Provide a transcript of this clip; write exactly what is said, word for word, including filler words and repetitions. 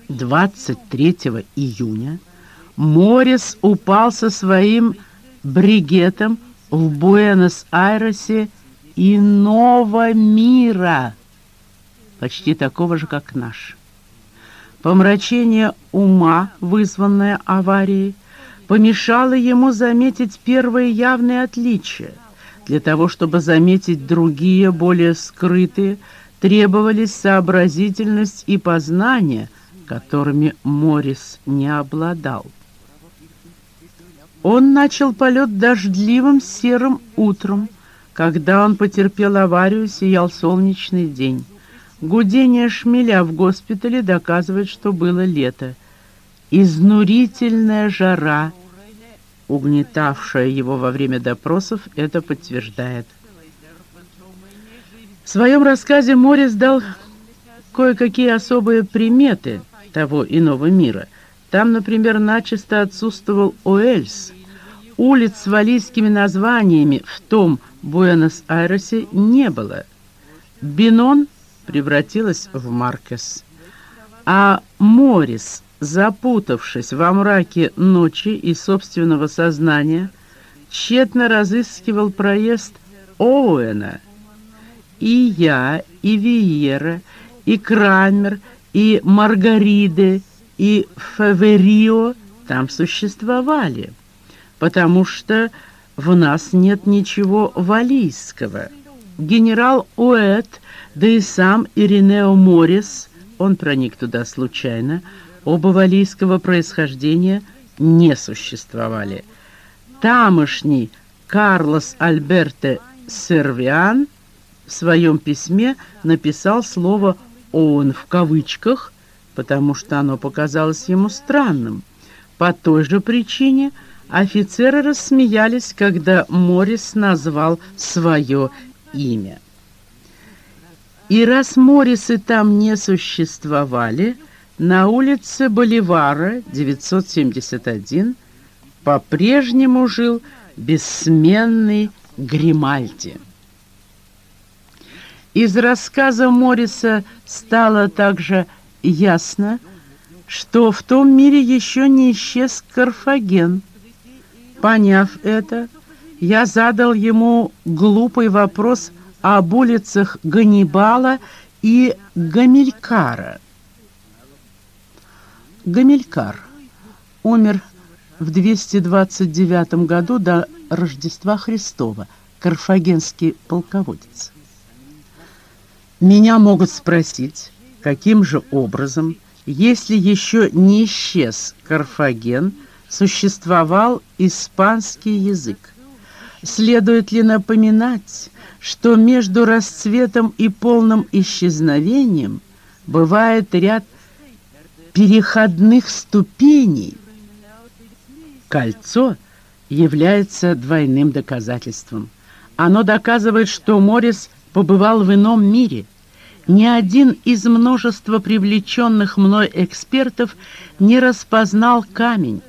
двадцать третьего июня Морис упал со своим бригетом в Буэнос-Айресе иного мира, почти такого же, как наш. Помрачение ума, вызванное аварией, помешало ему заметить первые явные отличия. Для того, чтобы заметить другие, более скрытые, требовались сообразительность и познание, которыми Морис не обладал. Он начал полет дождливым серым утром. Когда он потерпел аварию, сиял солнечный день. Гудение шмеля в госпитале доказывает, что было лето. Изнурительная жара, угнетавшая его во время допросов, это подтверждает. В своем рассказе Морис дал кое-какие особые приметы того иного мира. Там, например, начисто отсутствовал Уэльс. Улиц с валлийскими названиями в том Буэнос-Айресе не было. Бенон превратилась в Маркес. А Морис, запутавшись во мраке ночи и собственного сознания, тщетно разыскивал проезд Оуэна. И я, и Виера, и Крамер, и Маргариде, и Фаверио там существовали, потому что в нас нет ничего валлийского. Генерал Уэт, да и сам Иринео Морис, он проник туда случайно, оба валлийского происхождения не существовали. Тамошний Карлос Альберто Сервиан в своем письме написал слово «он» в кавычках, потому что оно показалось ему странным. По той же причине офицеры рассмеялись, когда Морис назвал свое имя. И раз Морисы там не существовали, на улице Боливара, девятьсот семьдесят один, по-прежнему жил бессменный Гримальди. Из рассказа Мориса стало также ясно, что в том мире еще не исчез Карфаген. Поняв это, я задал ему глупый вопрос об улицах Ганнибала и Гамилькара. Гамилькар умер в двести двадцать девятом году до Рождества Христова, карфагенский полководец. Меня могут спросить, каким же образом, если еще не исчез Карфаген, существовал испанский язык? Следует ли напоминать, что между расцветом и полным исчезновением бывает ряд переходных ступеней? Кольцо является двойным доказательством. Оно доказывает, что Морис побывал в ином мире. Ни один из множества привлеченных мной экспертов не распознал камень,